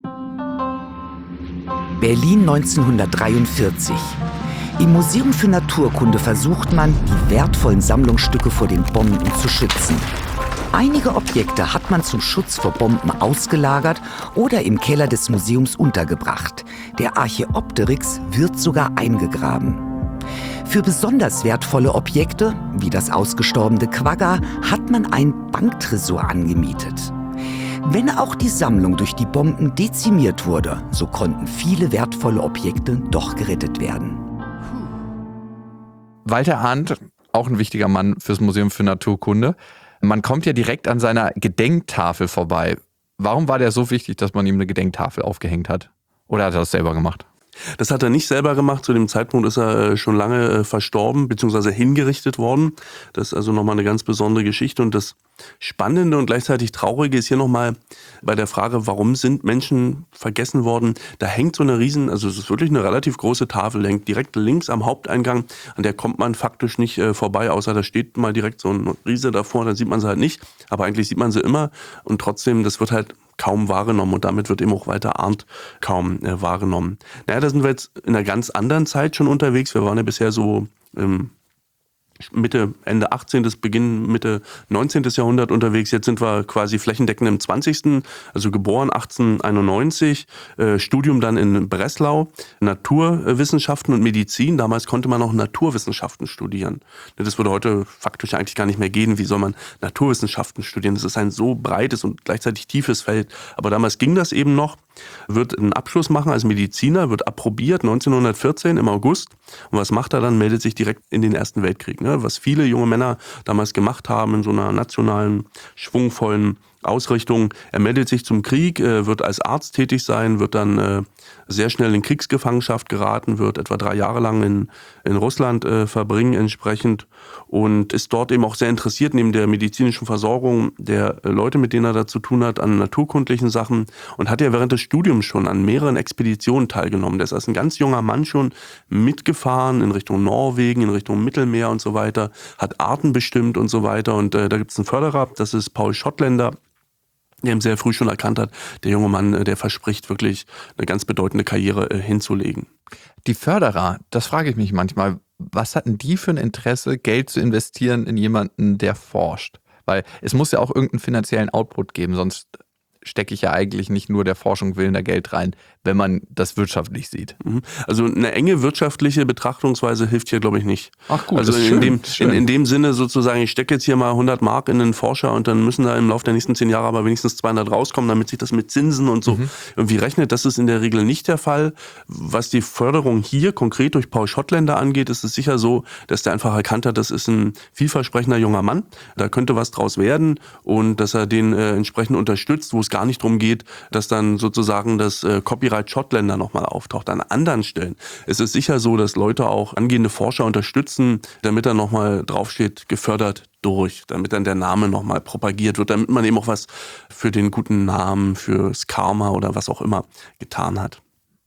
Berlin 1943. Im Museum für Naturkunde versucht man, die wertvollen Sammlungsstücke vor den Bomben zu schützen. Einige Objekte hat man zum Schutz vor Bomben ausgelagert oder im Keller des Museums untergebracht. Der Archäopteryx wird sogar eingegraben. Für besonders wertvolle Objekte, wie das ausgestorbene Quagga, hat man ein Banktresor angemietet. Wenn auch die Sammlung durch die Bomben dezimiert wurde, so konnten viele wertvolle Objekte doch gerettet werden. Walter Arndt, auch ein wichtiger Mann fürs Museum für Naturkunde. Man kommt ja direkt an seiner Gedenktafel vorbei. Warum war der so wichtig, dass man ihm eine Gedenktafel aufgehängt hat? Oder hat er das selber gemacht? Das hat er nicht selber gemacht. Zu dem Zeitpunkt ist er schon lange verstorben bzw. hingerichtet worden. Das ist also nochmal eine ganz besondere Geschichte. Und das Spannende und gleichzeitig Traurige ist hier nochmal bei der Frage, warum sind Menschen vergessen worden? Da hängt so eine also es ist wirklich eine relativ große Tafel, hängt direkt links am Haupteingang. An der kommt man faktisch nicht vorbei, außer da steht mal direkt so ein Riese davor, dann sieht man sie halt nicht. Aber eigentlich sieht man sie immer, und trotzdem, das wird halt kaum wahrgenommen, und damit wird eben auch Walter Arndt kaum wahrgenommen. Naja, da sind wir jetzt in einer ganz anderen Zeit schon unterwegs. Wir waren ja bisher so Ende 18., Mitte 19. Jahrhundert unterwegs. Jetzt sind wir quasi flächendeckend im 20., also geboren 1891, Studium dann in Breslau, Naturwissenschaften und Medizin. Damals konnte man auch Naturwissenschaften studieren. Das würde heute faktisch eigentlich gar nicht mehr gehen. Wie soll man Naturwissenschaften studieren? Das ist ein so breites und gleichzeitig tiefes Feld. Aber damals ging das eben noch. Wird einen Abschluss machen als Mediziner, wird approbiert 1914 im August. Und was macht er dann? Meldet sich direkt in den Ersten Weltkrieg. Was viele junge Männer damals gemacht haben in so einer nationalen, schwungvollen Ausrichtung. Er meldet sich zum Krieg, wird als Arzt tätig sein, wird dann sehr schnell in Kriegsgefangenschaft geraten, wird etwa 3 Jahre lang in Russland verbringen entsprechend, und ist dort eben auch sehr interessiert neben der medizinischen Versorgung der Leute, mit denen er da zu tun hat, an naturkundlichen Sachen, und hat ja während des Studiums schon an mehreren Expeditionen teilgenommen. Der ist als ein ganz junger Mann schon mitgefahren in Richtung Norwegen, in Richtung Mittelmeer und so weiter, hat Arten bestimmt und so weiter, und da gibt es einen Förderer, das ist Paul Schottländer, der ihm sehr früh schon erkannt hat, der junge Mann, der verspricht wirklich eine ganz bedeutende Karriere hinzulegen. Die Förderer, das frage ich mich manchmal, was hatten die für ein Interesse, Geld zu investieren in jemanden, der forscht? Weil es muss ja auch irgendeinen finanziellen Output geben, sonst stecke ich ja eigentlich nicht nur der Forschung willen da Geld rein, wenn man das wirtschaftlich sieht. Also eine enge wirtschaftliche Betrachtungsweise hilft hier, glaube ich, nicht. Ach gut, also das ist schön. In dem Sinne sozusagen, ich stecke jetzt hier mal 100 Mark in einen Forscher, und dann müssen da im Laufe der nächsten 10 Jahre aber wenigstens 200 rauskommen, damit sich das mit Zinsen und so irgendwie rechnet. Das ist in der Regel nicht der Fall. Was die Förderung hier konkret durch Paul Schottländer angeht, ist es sicher so, dass der einfach erkannt hat, das ist ein vielversprechender junger Mann, da könnte was draus werden, und dass er den entsprechend unterstützt, wo es gar nicht darum geht, dass dann sozusagen das Copyright Schottländer nochmal auftaucht. An anderen Stellen ist es sicher so, dass Leute auch angehende Forscher unterstützen, damit dann nochmal draufsteht, gefördert durch, damit dann der Name nochmal propagiert wird, damit man eben auch was für den guten Namen, fürs Karma oder was auch immer getan hat.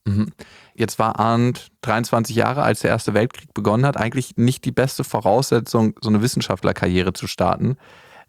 Jetzt war Arndt 23 Jahre, als der Erste Weltkrieg begonnen hat, eigentlich nicht die beste Voraussetzung, so eine Wissenschaftlerkarriere zu starten.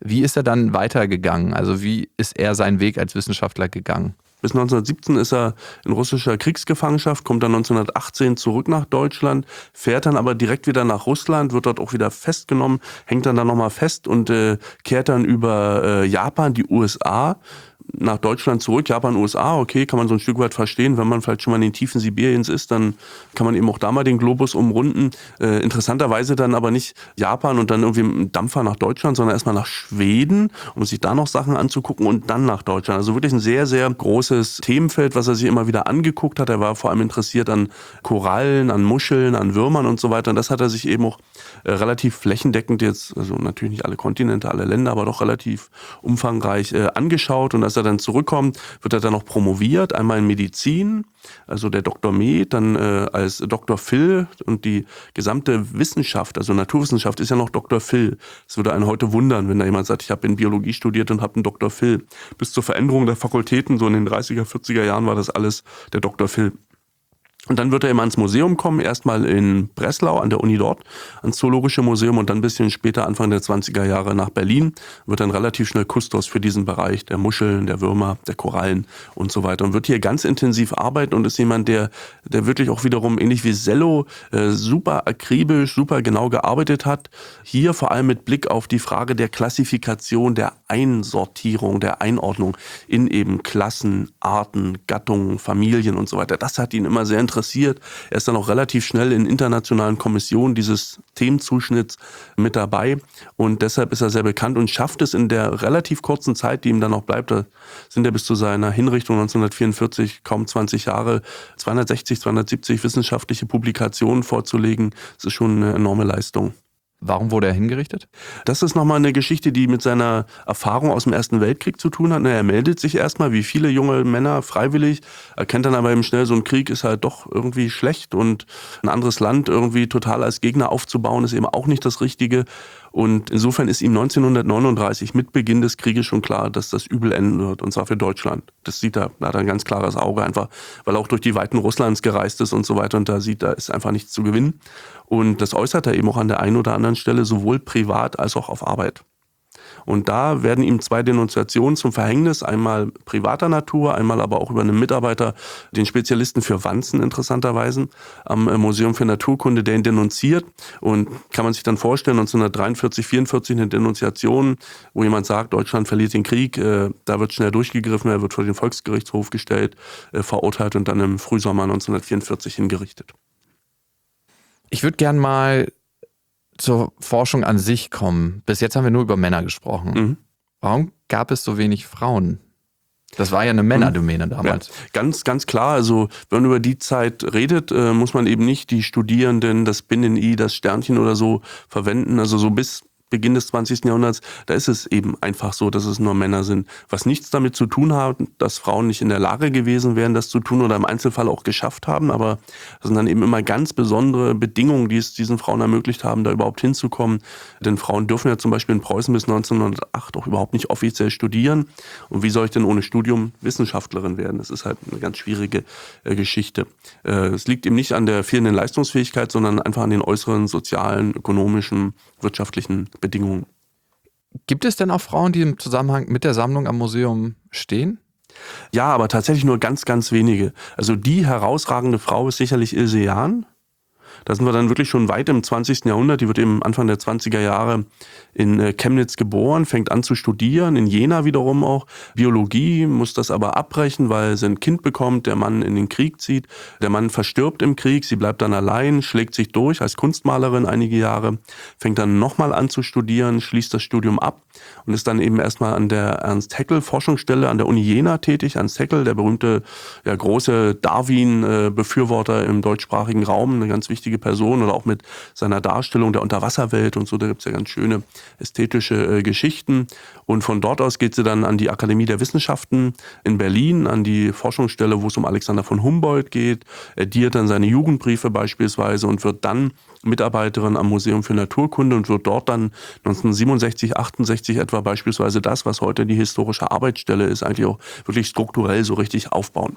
Wie ist er dann weitergegangen? Also wie ist er seinen Weg als Wissenschaftler gegangen? Bis 1917 ist er in russischer Kriegsgefangenschaft, kommt dann 1918 zurück nach Deutschland, fährt dann aber direkt wieder nach Russland, wird dort auch wieder festgenommen, hängt dann nochmal fest und kehrt dann über Japan, die USA, nach Deutschland zurück. Japan, USA, okay, kann man so ein Stück weit verstehen. Wenn man vielleicht schon mal in den Tiefen Sibiriens ist, dann kann man eben auch da mal den Globus umrunden. Interessanterweise dann aber nicht Japan und dann irgendwie mit einem Dampfer nach Deutschland, sondern erstmal nach Schweden, um sich da noch Sachen anzugucken und dann nach Deutschland. Also wirklich ein sehr, sehr großes Themenfeld, was er sich immer wieder angeguckt hat. Er war vor allem interessiert an Korallen, an Muscheln, an Würmern und so weiter. Und das hat er sich eben auch relativ flächendeckend jetzt, also natürlich nicht alle Kontinente, alle Länder, aber doch relativ umfangreich angeschaut. Und als er dann zurückkommt, wird er dann noch promoviert, einmal in Medizin, also der Dr. Med, dann als Dr. Phil und die gesamte Wissenschaft, also Naturwissenschaft ist ja noch Dr. Phil. Es würde einen heute wundern, wenn da jemand sagt, ich habe in Biologie studiert und habe einen Dr. Phil. Bis zur Veränderung der Fakultäten, so in den 30er, 40er Jahren war das alles der Dr. Phil. Und dann wird er immer ans Museum kommen, erstmal in Breslau an der Uni dort, ans Zoologische Museum und dann ein bisschen später, Anfang der 20er Jahre nach Berlin, wird dann relativ schnell Kustos für diesen Bereich der Muscheln, der Würmer, der Korallen und so weiter und wird hier ganz intensiv arbeiten und ist jemand, der wirklich auch wiederum ähnlich wie Sello super akribisch, super genau gearbeitet hat. Hier vor allem mit Blick auf die Frage der Klassifikation, der Einsortierung, der Einordnung in eben Klassen, Arten, Gattungen, Familien und so weiter. Das hat ihn immer sehr interessiert. Er ist dann auch relativ schnell in internationalen Kommissionen dieses Themenzuschnitts mit dabei und deshalb ist er sehr bekannt und schafft es in der relativ kurzen Zeit, die ihm dann noch bleibt, da sind er bis zu seiner Hinrichtung 1944 kaum 20 Jahre, 260, 270 wissenschaftliche Publikationen vorzulegen. Das ist schon eine enorme Leistung. Warum wurde er hingerichtet? Das ist nochmal eine Geschichte, die mit seiner Erfahrung aus dem Ersten Weltkrieg zu tun hat. Er meldet sich erstmal, wie viele junge Männer, freiwillig, erkennt dann aber eben schnell, so ein Krieg ist halt doch irgendwie schlecht und ein anderes Land irgendwie total als Gegner aufzubauen, ist eben auch nicht das Richtige. Und insofern ist ihm 1939 mit Beginn des Krieges schon klar, dass das übel enden wird, und zwar für Deutschland. Das sieht er, da hat er ein ganz klares Auge einfach, weil er auch durch die Weiten Russlands gereist ist und so weiter und da sieht, da ist einfach nichts zu gewinnen. Und das äußert er eben auch an der einen oder anderen Stelle, sowohl privat als auch auf Arbeit. Und da werden ihm 2 Denunziationen zum Verhängnis, einmal privater Natur, einmal aber auch über einen Mitarbeiter, den Spezialisten für Wanzen interessanterweise, am Museum für Naturkunde, der ihn denunziert. Und kann man sich dann vorstellen, 1943, 44 eine Denunziation, wo jemand sagt, Deutschland verliert den Krieg, da wird schnell durchgegriffen, er wird vor den Volksgerichtshof gestellt, verurteilt und dann im Frühsommer 1944 hingerichtet. Ich würde gern mal zur Forschung an sich kommen. Bis jetzt haben wir nur über Männer gesprochen. Mhm. Warum gab es so wenig Frauen? Das war ja eine Männerdomäne damals. Ja, ganz klar. Also wenn man über die Zeit redet, muss man eben nicht die Studierenden, das Binnen-I, das Sternchen oder so verwenden. Also so bis Beginn des 20. Jahrhunderts, da ist es eben einfach so, dass es nur Männer sind. Was nichts damit zu tun hat, dass Frauen nicht in der Lage gewesen wären, das zu tun oder im Einzelfall auch geschafft haben. Aber das sind dann eben immer ganz besondere Bedingungen, die es diesen Frauen ermöglicht haben, da überhaupt hinzukommen. Denn Frauen dürfen ja zum Beispiel in Preußen bis 1908 auch überhaupt nicht offiziell studieren. Und wie soll ich denn ohne Studium Wissenschaftlerin werden? Das ist halt eine ganz schwierige Geschichte. Es liegt eben nicht an der fehlenden Leistungsfähigkeit, sondern einfach an den äußeren sozialen, ökonomischen, wirtschaftlichen Bedingungen. Gibt es denn auch Frauen, die im Zusammenhang mit der Sammlung am Museum stehen? Ja, aber tatsächlich nur ganz, ganz wenige. Also die herausragende Frau ist sicherlich Ilse Jahn. Da sind wir dann wirklich schon weit im 20. Jahrhundert. Die wird eben Anfang der 20er Jahre in Chemnitz geboren, fängt an zu studieren, in Jena wiederum auch Biologie, muss das aber abbrechen, weil sie ein Kind bekommt, der Mann in den Krieg zieht. Der Mann verstirbt im Krieg, sie bleibt dann allein, schlägt sich durch als Kunstmalerin einige Jahre, fängt dann nochmal an zu studieren, schließt das Studium ab und ist dann eben erstmal an der Ernst-Haeckel-Forschungsstelle an der Uni Jena tätig. Ernst Haeckel, der berühmte, ja, große Darwin-Befürworter im deutschsprachigen Raum, eine ganz wichtige Person, oder auch mit seiner Darstellung der Unterwasserwelt und so, da gibt's ja ganz schöne ästhetische Geschichten. Und von dort aus geht sie dann an die Akademie der Wissenschaften in Berlin, an die Forschungsstelle, wo es um Alexander von Humboldt geht, ediert dann seine Jugendbriefe beispielsweise und wird dann Mitarbeiterin am Museum für Naturkunde und wird dort dann 1967, 68 etwa beispielsweise das, was heute die historische Arbeitsstelle ist, eigentlich auch wirklich strukturell so richtig aufbauen.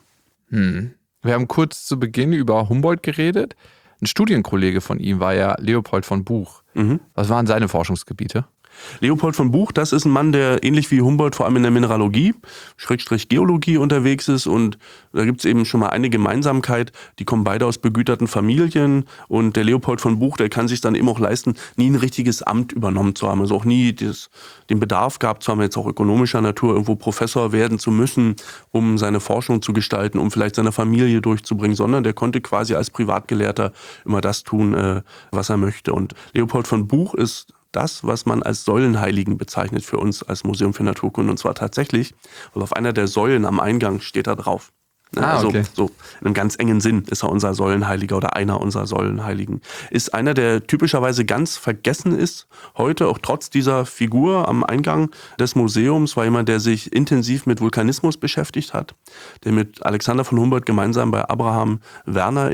Wir haben kurz zu Beginn über Humboldt geredet. Ein Studienkollege von ihm war ja Leopold von Buch. Was waren seine Forschungsgebiete? Leopold von Buch, das ist ein Mann, der ähnlich wie Humboldt vor allem in der Mineralogie, Geologie unterwegs ist, und da gibt es eben schon mal eine Gemeinsamkeit, die kommen beide aus begüterten Familien, und der Leopold von Buch, der kann sich dann eben auch leisten, nie ein richtiges Amt übernommen zu haben, also auch nie den Bedarf gehabt zu haben, jetzt auch ökonomischer Natur irgendwo Professor werden zu müssen, um seine Forschung zu gestalten, um vielleicht seine Familie durchzubringen, sondern der konnte quasi als Privatgelehrter immer das tun, was er möchte. Und Leopold von Buch ist das, was man als Säulenheiligen bezeichnet für uns als Museum für Naturkunde. Und zwar tatsächlich, weil auf einer der Säulen am Eingang steht da drauf. Also okay. so in einem ganz engen Sinn ist er unser Säulenheiliger oder einer unserer Säulenheiligen. Ist einer, der typischerweise ganz vergessen ist, heute auch trotz dieser Figur am Eingang des Museums, war jemand, der sich intensiv mit Vulkanismus beschäftigt hat, der mit Alexander von Humboldt gemeinsam bei Abraham Werner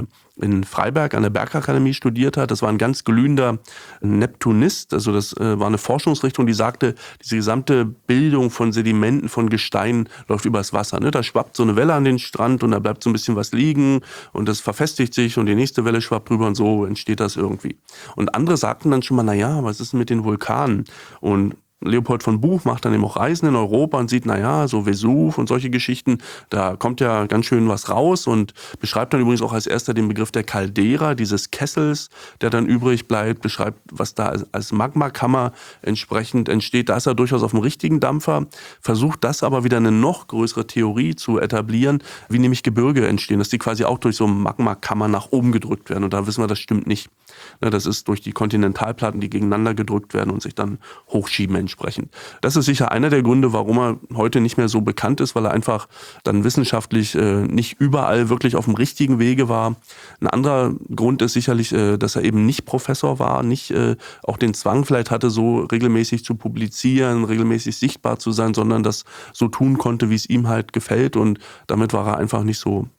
in Freiberg an der Bergakademie studiert hat. Das war ein ganz glühender Neptunist. Also das war eine Forschungsrichtung, die sagte, diese gesamte Bildung von Sedimenten, von Gesteinen läuft übers Wasser. Da schwappt so eine Welle an den Strand und da bleibt so ein bisschen was liegen und das verfestigt sich und die nächste Welle schwappt rüber und so entsteht das irgendwie. Und andere sagten dann schon mal, naja, was ist denn mit den Vulkanen? Und Leopold von Buch macht dann eben auch Reisen in Europa und sieht, naja, so Vesuv und solche Geschichten, da kommt ja ganz schön was raus, und beschreibt dann übrigens auch als erster den Begriff der Caldera, dieses Kessels, der dann übrig bleibt, beschreibt, was da als Magmakammer entsprechend entsteht. Da ist er durchaus auf dem richtigen Dampfer, versucht das aber wieder eine noch größere Theorie zu etablieren, wie nämlich Gebirge entstehen, dass die quasi auch durch so Magmakammer nach oben gedrückt werden. Und da wissen wir, das stimmt nicht. Das ist durch die Kontinentalplatten, die gegeneinander gedrückt werden und sich dann hochschieben entsprechend. Das ist sicher einer der Gründe, warum er heute nicht mehr so bekannt ist, weil er einfach dann wissenschaftlich nicht überall wirklich auf dem richtigen Wege war. Ein anderer Grund ist sicherlich, dass er eben nicht Professor war, nicht auch den Zwang vielleicht hatte, so regelmäßig zu publizieren, regelmäßig sichtbar zu sein, sondern das so tun konnte, wie es ihm halt gefällt, und damit war er einfach nicht so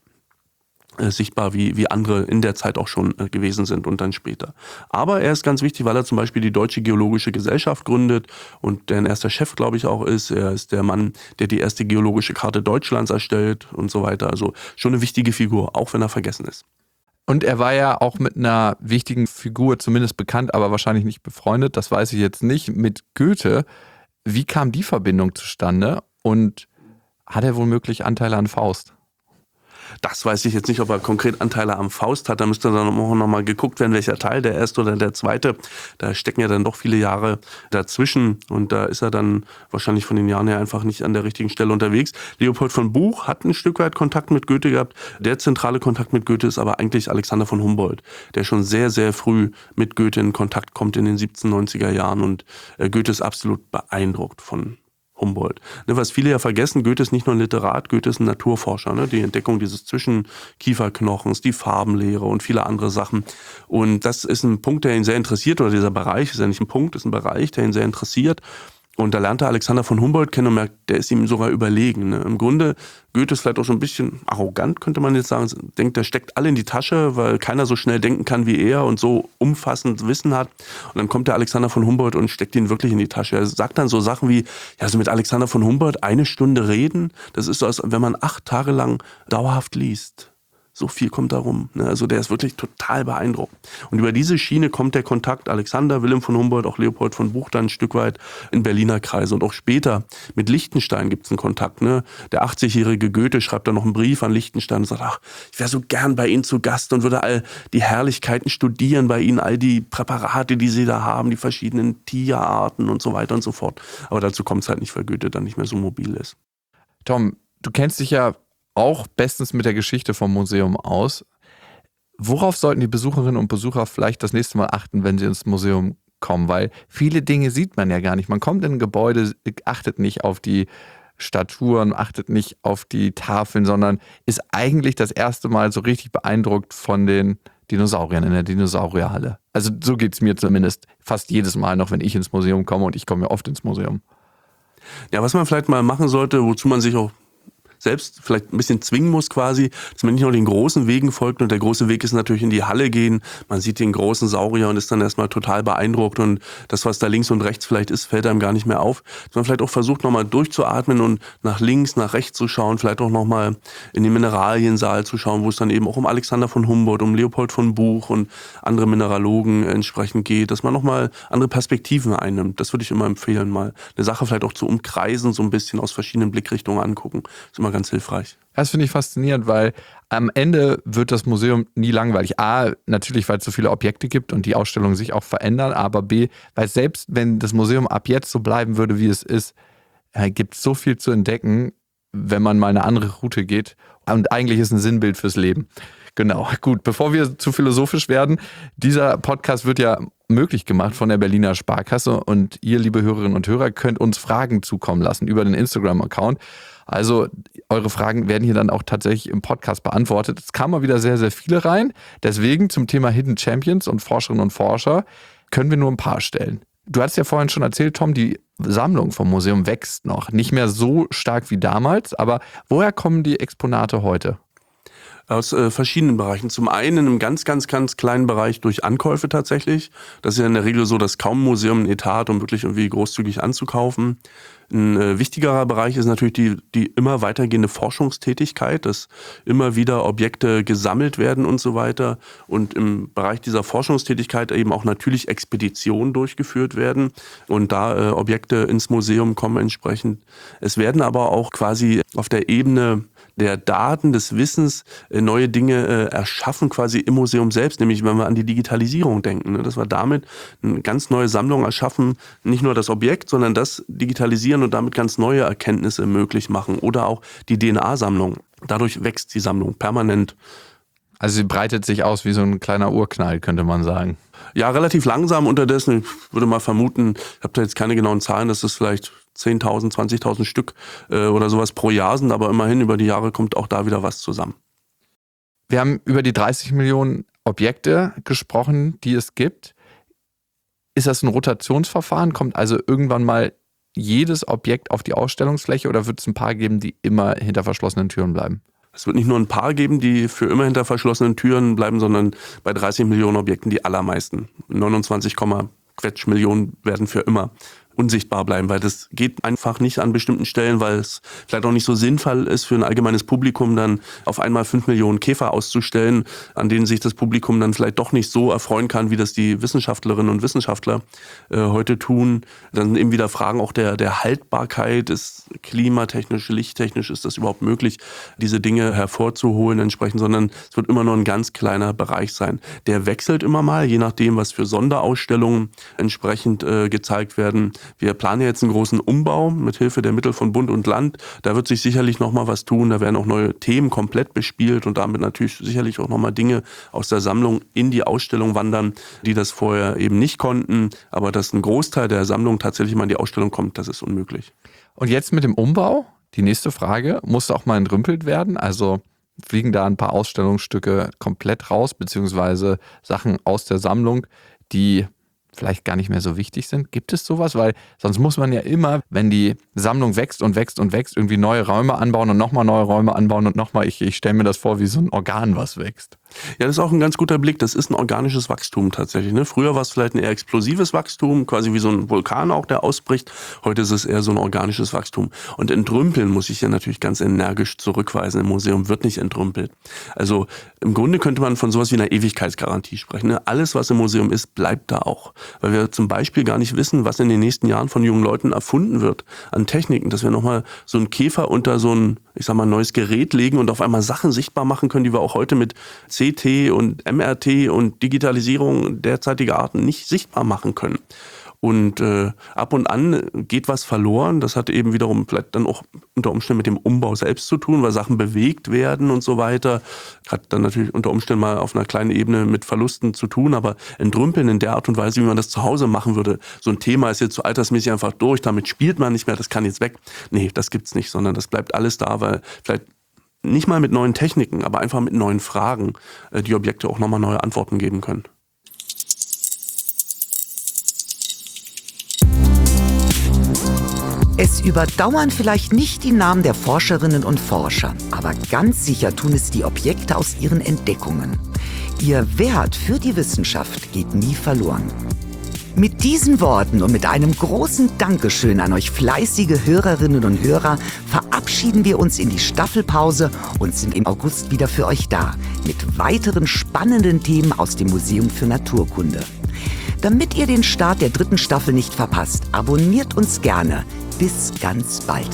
sichtbar, wie andere in der Zeit auch schon gewesen sind und dann später. Aber er ist ganz wichtig, weil er zum Beispiel die Deutsche Geologische Gesellschaft gründet und deren erster Chef, glaube ich, auch ist. Er ist der Mann, der die erste geologische Karte Deutschlands erstellt und so weiter. Also schon eine wichtige Figur, auch wenn er vergessen ist. Und er war ja auch mit einer wichtigen Figur zumindest bekannt, aber wahrscheinlich nicht befreundet, das weiß ich jetzt nicht, mit Goethe. Wie kam die Verbindung zustande und hat er womöglich Anteile an Faust? Das weiß ich jetzt nicht, ob er konkret Anteile am Faust hat. Da müsste dann auch noch mal geguckt werden, welcher Teil, der erste oder der zweite. Da stecken ja dann doch viele Jahre dazwischen und da ist er dann wahrscheinlich von den Jahren her einfach nicht an der richtigen Stelle unterwegs. Leopold von Buch hat ein Stück weit Kontakt mit Goethe gehabt. Der zentrale Kontakt mit Goethe ist aber eigentlich Alexander von Humboldt, der schon sehr, sehr früh mit Goethe in Kontakt kommt in den 1790er Jahren, und Goethe ist absolut beeindruckt von Humboldt. Was viele ja vergessen, Goethe ist nicht nur ein Literat, Goethe ist ein Naturforscher. Die Entdeckung dieses Zwischenkieferknochens, die Farbenlehre und viele andere Sachen. Und das ist ein Punkt, der ihn sehr interessiert, oder dieser Bereich, ist ja nicht ein Punkt, ist ein Bereich, der ihn sehr interessiert. Und da lernt er Alexander von Humboldt kennen und merkt, der ist ihm sogar überlegen. Im Grunde, Goethe ist vielleicht auch so ein bisschen arrogant, könnte man jetzt sagen. Denkt, der steckt alle in die Tasche, weil keiner so schnell denken kann wie er und so umfassend Wissen hat. Und dann kommt der Alexander von Humboldt und steckt ihn wirklich in die Tasche. Er sagt dann so Sachen wie, ja, so mit Alexander von Humboldt 1 Stunde reden, das ist so, als wenn man 8 Tage lang dauerhaft liest. So viel kommt da rum. Also der ist wirklich total beeindruckt. Und über diese Schiene kommt der Kontakt Alexander, Wilhelm von Humboldt, auch Leopold von Buch dann ein Stück weit in Berliner Kreise. Und auch später mit Lichtenstein gibt es einen Kontakt. Der 80-jährige Goethe schreibt dann noch einen Brief an Lichtenstein und sagt, ach, ich wäre so gern bei Ihnen zu Gast und würde all die Herrlichkeiten studieren bei Ihnen, all die Präparate, die Sie da haben, die verschiedenen Tierarten und so weiter und so fort. Aber dazu kommt es halt nicht, weil Goethe dann nicht mehr so mobil ist. Tom, du kennst dich ja auch bestens mit der Geschichte vom Museum aus. Worauf sollten die Besucherinnen und Besucher vielleicht das nächste Mal achten, wenn sie ins Museum kommen? Weil viele Dinge sieht man ja gar nicht. Man kommt in ein Gebäude, achtet nicht auf die Statuen, achtet nicht auf die Tafeln, sondern ist eigentlich das erste Mal so richtig beeindruckt von den Dinosauriern in der Dinosaurierhalle. Also so geht es mir zumindest fast jedes Mal noch, wenn ich ins Museum komme, und ich komme ja oft ins Museum. Ja, was man vielleicht mal machen sollte, wozu man sich auch selbst vielleicht ein bisschen zwingen muss quasi, dass man nicht nur den großen Wegen folgt und der große Weg ist natürlich in die Halle gehen, man sieht den großen Saurier und ist dann erstmal total beeindruckt und das, was da links und rechts vielleicht ist, fällt einem gar nicht mehr auf. Dass man vielleicht auch versucht, nochmal durchzuatmen und nach links, nach rechts zu schauen, vielleicht auch nochmal in den Mineraliensaal zu schauen, wo es dann eben auch um Alexander von Humboldt, um Leopold von Buch und andere Mineralogen entsprechend geht, dass man nochmal andere Perspektiven einnimmt. Das würde ich immer empfehlen, mal eine Sache vielleicht auch zu umkreisen, so ein bisschen aus verschiedenen Blickrichtungen angucken. Das ist immer ganz hilfreich. Das finde ich faszinierend, weil am Ende wird das Museum nie langweilig. A, natürlich, weil es so viele Objekte gibt und die Ausstellungen sich auch verändern, aber B, weil selbst wenn das Museum ab jetzt so bleiben würde, wie es ist, gibt es so viel zu entdecken, wenn man mal eine andere Route geht. Und eigentlich ist ein Sinnbild fürs Leben. Genau, gut, bevor wir zu philosophisch werden, dieser Podcast wird ja möglich gemacht von der Berliner Sparkasse und ihr, liebe Hörerinnen und Hörer, könnt uns Fragen zukommen lassen über den Instagram-Account. Also eure Fragen werden hier dann auch tatsächlich im Podcast beantwortet. Es kamen mal wieder sehr, sehr viele rein. Deswegen zum Thema Hidden Champions und Forscherinnen und Forscher können wir nur ein paar stellen. Du hast ja vorhin schon erzählt, Tom, die Sammlung vom Museum wächst noch. Nicht mehr so stark wie damals, aber woher kommen die Exponate heute? Aus verschiedenen Bereichen. Zum einen in einem ganz, ganz, ganz kleinen Bereich durch Ankäufe tatsächlich. Das ist ja in der Regel so, dass kaum ein Museum ein Etat hat, um wirklich irgendwie großzügig anzukaufen. Ein wichtigerer Bereich ist natürlich die immer weitergehende Forschungstätigkeit, dass immer wieder Objekte gesammelt werden und so weiter. Und im Bereich dieser Forschungstätigkeit eben auch natürlich Expeditionen durchgeführt werden und da Objekte ins Museum kommen entsprechend. Es werden aber auch quasi auf der Ebene der Daten, des Wissens neue Dinge erschaffen quasi im Museum selbst, nämlich wenn wir an die Digitalisierung denken, dass wir damit eine ganz neue Sammlung erschaffen, nicht nur das Objekt, sondern das digitalisieren und damit ganz neue Erkenntnisse möglich machen oder auch die DNA-Sammlung. Dadurch wächst die Sammlung permanent. Also sie breitet sich aus wie so ein kleiner Urknall, könnte man sagen. Ja, relativ langsam unterdessen. Ich würde mal vermuten, ich habe da jetzt keine genauen Zahlen, dass es vielleicht 10.000, 20.000 Stück oder sowas pro Jahr sind, aber immerhin über die Jahre kommt auch da wieder was zusammen. Wir haben über die 30 Millionen Objekte gesprochen, die es gibt. Ist das ein Rotationsverfahren? Kommt also irgendwann mal jedes Objekt auf die Ausstellungsfläche oder wird es ein paar geben, die immer hinter verschlossenen Türen bleiben? Es wird nicht nur ein paar geben, die für immer hinter verschlossenen Türen bleiben, sondern bei 30 Millionen Objekten die allermeisten. 29, Quetsch Millionen werden für immer unsichtbar bleiben, weil das geht einfach nicht an bestimmten Stellen, weil es vielleicht auch nicht so sinnvoll ist für ein allgemeines Publikum, dann auf einmal 5 Millionen Käfer auszustellen, an denen sich das Publikum dann vielleicht doch nicht so erfreuen kann, wie das die Wissenschaftlerinnen und Wissenschaftler heute tun. Dann eben wieder Fragen auch der Haltbarkeit, ist klimatechnisch, lichttechnisch, ist das überhaupt möglich, diese Dinge hervorzuholen entsprechend, sondern es wird immer nur ein ganz kleiner Bereich sein. Der wechselt immer mal, je nachdem, was für Sonderausstellungen entsprechend gezeigt werden. Wir planen jetzt einen großen Umbau mit Hilfe der Mittel von Bund und Land. Da wird sich sicherlich noch mal was tun. Da werden auch neue Themen komplett bespielt und damit natürlich sicherlich auch noch mal Dinge aus der Sammlung in die Ausstellung wandern, die das vorher eben nicht konnten. Aber dass ein Großteil der Sammlung tatsächlich mal in die Ausstellung kommt, das ist unmöglich. Und jetzt mit dem Umbau, die nächste Frage, muss auch mal entrümpelt werden? Also fliegen da ein paar Ausstellungsstücke komplett raus, beziehungsweise Sachen aus der Sammlung, die vielleicht gar nicht mehr so wichtig sind? Gibt es sowas? Weil sonst muss man ja immer, wenn die Sammlung wächst und wächst und wächst, irgendwie neue Räume anbauen und nochmal neue Räume anbauen und nochmal, ich stelle mir das vor wie so ein Organ, was wächst. Ja, das ist auch ein ganz guter Blick. Das ist ein organisches Wachstum tatsächlich. Ne? Früher war es vielleicht ein eher explosives Wachstum, quasi wie so ein Vulkan auch, der ausbricht. Heute ist es eher so ein organisches Wachstum. Und entrümpeln muss ich ja natürlich ganz energisch zurückweisen. Im Museum wird nicht entrümpelt. Also im Grunde könnte man von sowas wie einer Ewigkeitsgarantie sprechen. Ne? Alles, was im Museum ist, bleibt da auch. Weil wir zum Beispiel gar nicht wissen, was in den nächsten Jahren von jungen Leuten erfunden wird an Techniken, dass wir nochmal so einen Käfer unter so ein, ich sag mal, neues Gerät legen und auf einmal Sachen sichtbar machen können, die wir auch heute mit CT und MRT und Digitalisierung derzeitiger Arten nicht sichtbar machen können. Und ab und an geht was verloren. Das hat eben wiederum vielleicht dann auch unter Umständen mit dem Umbau selbst zu tun, weil Sachen bewegt werden und so weiter. Hat dann natürlich unter Umständen mal auf einer kleinen Ebene mit Verlusten zu tun, aber entrümpeln in der Art und Weise, wie man das zu Hause machen würde. So ein Thema ist jetzt so altersmäßig einfach durch, damit spielt man nicht mehr, das kann jetzt weg. Nee, das gibt's nicht, sondern das bleibt alles da, weil vielleicht nicht mal mit neuen Techniken, aber einfach mit neuen Fragen die Objekte auch nochmal neue Antworten geben können. Es überdauern vielleicht nicht die Namen der Forscherinnen und Forscher, aber ganz sicher tun es die Objekte aus ihren Entdeckungen. Ihr Wert für die Wissenschaft geht nie verloren. Mit diesen Worten und mit einem großen Dankeschön an euch fleißige Hörerinnen und Hörer verabschieden wir uns in die Staffelpause und sind im August wieder für euch da mit weiteren spannenden Themen aus dem Museum für Naturkunde. Damit ihr den Start der 3. Staffel nicht verpasst, abonniert uns gerne. Bis ganz bald.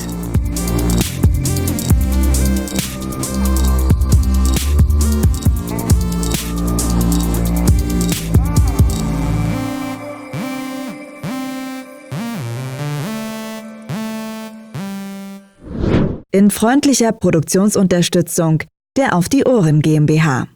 In freundlicher Produktionsunterstützung der Auf die Ohren GmbH.